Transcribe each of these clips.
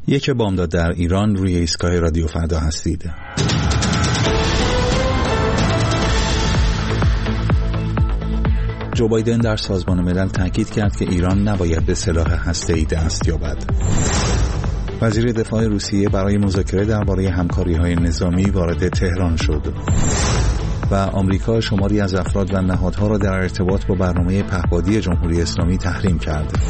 یک بامداد در ایران، روی ایستگاه رادیو فردا هستید. جو بایدن در سازمان ملل تاکید کرد که ایران نباید به سلاح هسته‌ای دست یابد. وزیر دفاع روسیه برای مذاکره درباره همکاری‌های نظامی وارد تهران شد. و آمریکا شماری از افراد و نهادها را در ارتباط با برنامه پهپادی جمهوری اسلامی تحریم کرد.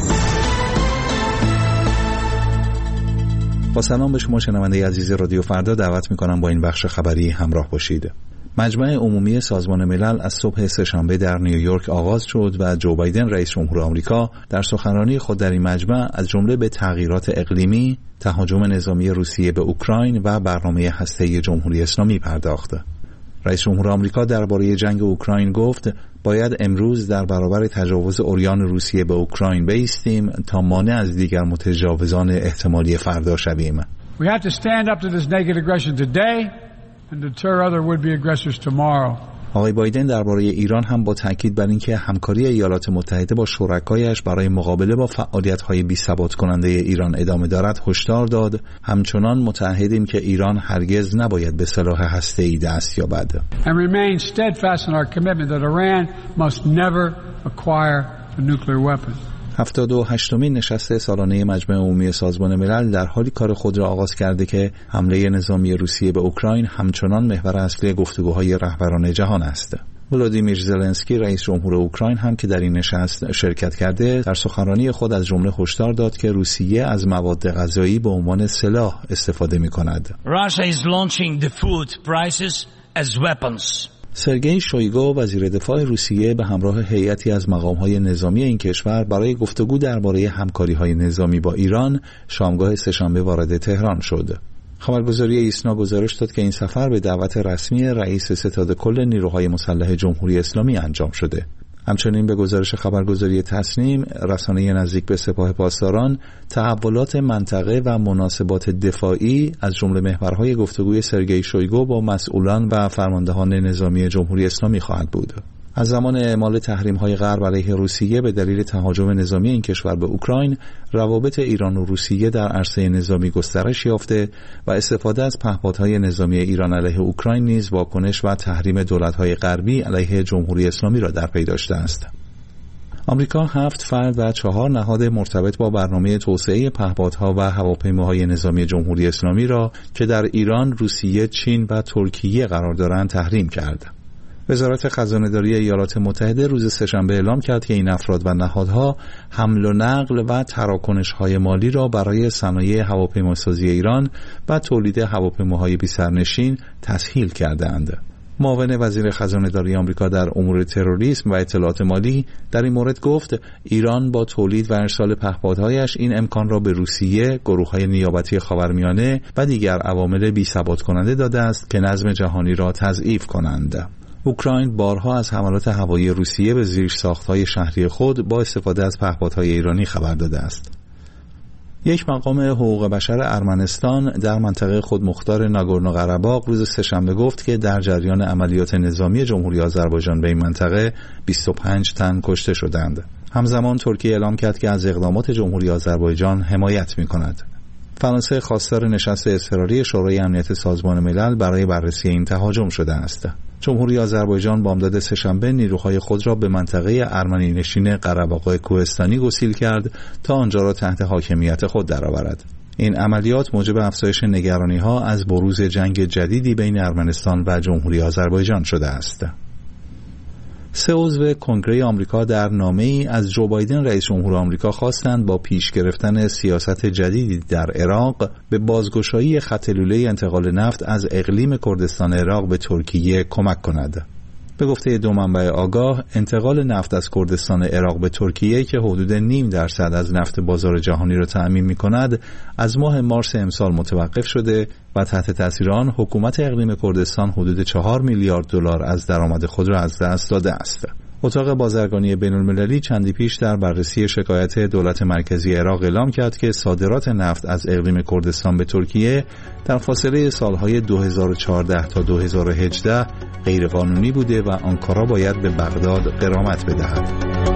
با سلام به شما شنونده عزیز رادیو فردا، دعوت می‌کنم با این بخش خبری همراه باشید. مجمع عمومی سازمان ملل از صبح سه‌شنبه در نیویورک آغاز شد و جو بایدن رئیس جمهور آمریکا در سخنرانی خود در این مجمع از جمله به تغییرات اقلیمی، تهاجم نظامی روسیه به اوکراین و برنامه هسته‌ای جمهوری اسلامی پرداخت. رئیس جمهور آمریکا درباره جنگ اوکراین گفت باید امروز در برابر تجاوز عریان روسیه به اوکراین بایستیم تا مانع از دیگر متجاوزان احتمالی فردا شویم. We have to stand up to this naked aggression today and deter other would-be aggressors tomorrow. آقای بایدن درباره ایران هم با تاکید بر اینکه همکاری ایالات متحده با شرکایش برای مقابله با فعالیت‌های بی‌ثبات کننده ایران ادامه دارد هشدار داد. همچنان متعهدیم که ایران هرگز نباید به سلاح هسته‌ای دست یابد. And remain steadfast in our commitment that Iran must never acquire a nuclear weapon. 78مین نشست سالانه مجمع عمومی سازمان ملل در حالی کار خود را آغاز کرده که حمله نظامی روسیه به اوکراین همچنان محور اصلی گفتگوهای رهبران جهان است. ولادیمیر زلنسکی رئیس جمهور اوکراین هم که در این نشست شرکت کرده، در سخنرانی خود از جمله هشدار داد که روسیه از مواد غذایی به عنوان سلاح استفاده می‌کند. Russia is launching the food prices as weapons. سرگئی شویگو وزیر دفاع روسیه به همراه هیئتی از مقام‌های نظامی این کشور برای گفتگو درباره همکاری‌های نظامی با ایران شامگاه سه‌شنبه وارد تهران شد. خبرگزاری ایسنا گزارش داد که این سفر به دعوت رسمی رئیس ستاد کل نیروهای مسلح جمهوری اسلامی انجام شده. همچنین به گزارش خبرگزاری تسنیم، رسانه نزدیک به سپاه پاسداران، تحولات منطقه و مناسبات دفاعی از جمله محورهای گفتگوی سرگئی شویگو با مسئولان و فرماندهان نظامی جمهوری اسلامی خواهد بود. از زمان اعمال تحریم‌های غرب علیه روسیه به دلیل تهاجم نظامی این کشور به اوکراین، روابط ایران و روسیه در عرصه نظامی گسترش یافته و استفاده از پهپادهای نظامی ایران علیه اوکراین نیز واکنش و تحریم دولت‌های غربی علیه جمهوری اسلامی را در پی داشته است. آمریکا 7 فرد و 4 نهاد مرتبط با برنامه توسعه پهپادها و هواپیماهای نظامی جمهوری اسلامی را که در ایران، روسیه، چین و ترکیه قرار دارند تحریم کرد. وزارت خزانه‌داری ایالات متحده روز سه‌شنبه اعلام کرد که این افراد و نهادها حمل و نقل و تراکنش‌های مالی را برای صنایع هواپیماسازی ایران و تولید هواپیماهای بی‌سرنشین تسهیل کرده‌اند. معاون وزیر خزانه‌داری آمریکا در امور تروریسم و اطلاعات مالی در این مورد گفت ایران با تولید و ارسال پهپادهایش این امکان را به روسیه، گروه‌های نیابتی خاورمیانه و دیگر عوامل بی‌ثبات کننده داده است که نظم جهانی را تضعیف کنند. اوکراین بارها از حملات هوایی روسیه به زیرساخت‌های شهری خود با استفاده از پهپادهای ایرانی خبر داده است. یک مقام حقوق بشر ارمنستان در منطقه خودمختار ناگورنو قره‌باغ روز سه‌شنبه گفت که در جریان عملیات نظامی جمهوری آذربایجان به این منطقه 25 تن کشته شدند. همزمان ترکیه اعلام کرد که از اقدامات جمهوری آذربایجان حمایت می‌کند. فرانسه خواستار نشست اضطراری شورای امنیت سازمان ملل برای بررسی این تهاجم شده است. جمهوری آذربایجان بامداد سه‌شنبه نیروهای خود را به منطقه ارمنی نشین قره‌باغ کوهستانی گسیل کرد تا آنجا را تحت حاکمیت خود درآورد. این عملیات موجب افزایش نگرانی‌ها از بروز جنگ جدیدی بین ارمنستان و جمهوری آذربایجان شده است. 3 عضو کنگره آمریکا در نامه‌ای از جو بایدن رئیس جمهور آمریکا خواستند با پیش گرفتن سیاست جدیدی در عراق به بازگشایی خط لوله انتقال نفت از اقلیم کردستان عراق به ترکیه کمک کند. به گفته 2 منبع آگاه، انتقال نفت از کردستان عراق به ترکیه که حدود 0.5% از نفت بازار جهانی را تأمین می‌کند، از ماه مارس امسال متوقف شده و تحت تأثیر آن حکومت اقلیم کردستان حدود 4 میلیارد دلار از درآمد خود را از دست داده است. اتاق بازرگانی بین‌المللی چندی پیش در بررسی شکایت دولت مرکزی عراق اعلام کرد که صادرات نفت از اقلیم کردستان به ترکیه در فاصله سالهای 2014 تا 2018 غیرقانونی بوده و آنکارا باید به بغداد غرامت بدهد.